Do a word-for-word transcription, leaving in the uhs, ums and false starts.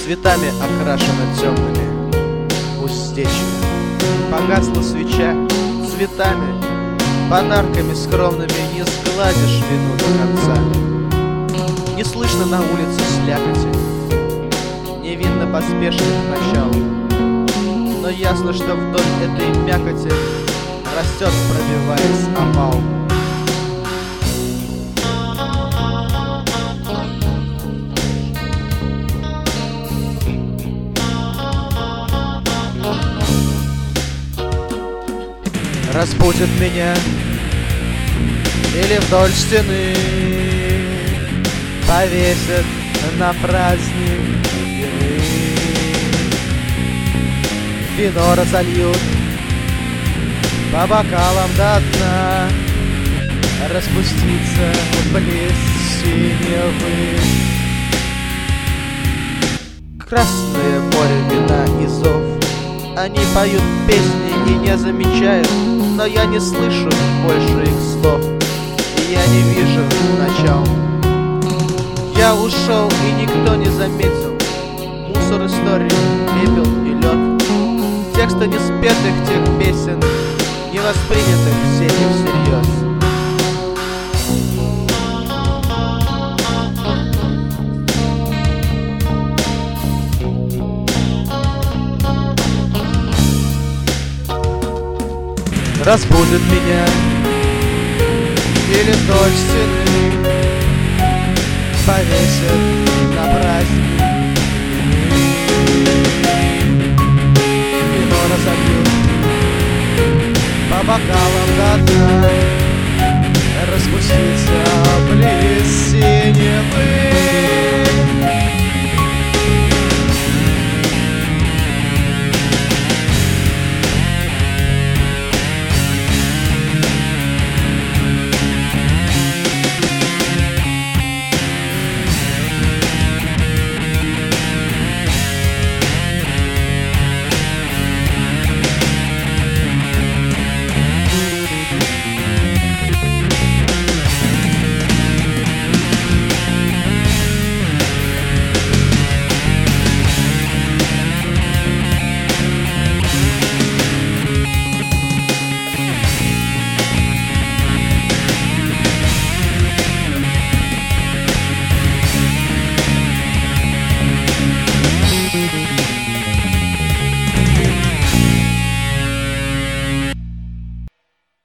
цветами окрашена темными устечья. Погасла свеча цветами, подарками скромными не сгладишь вину до конца. Не слышно на улице слякоти, невинно поспешных начал, но ясно, что вдоль этой мякоти растет, пробиваясь, опал. Разбудит меня или вдоль стены повесят на праздник вины. Вино разольют по бокалам до дна, распустится близ синевы. Красное море вина и зов, они поют песни и не замечают, но я не слышу больше их слов, и я не вижу начал. Я ушел, и никто не заметил мусор истории, пепел и лед, тексты неспетых тех песен, не воспринятых всеми всерьез. Разбудит меня или вдоль стены повесят на праздник вино разольют по бокалам до дна.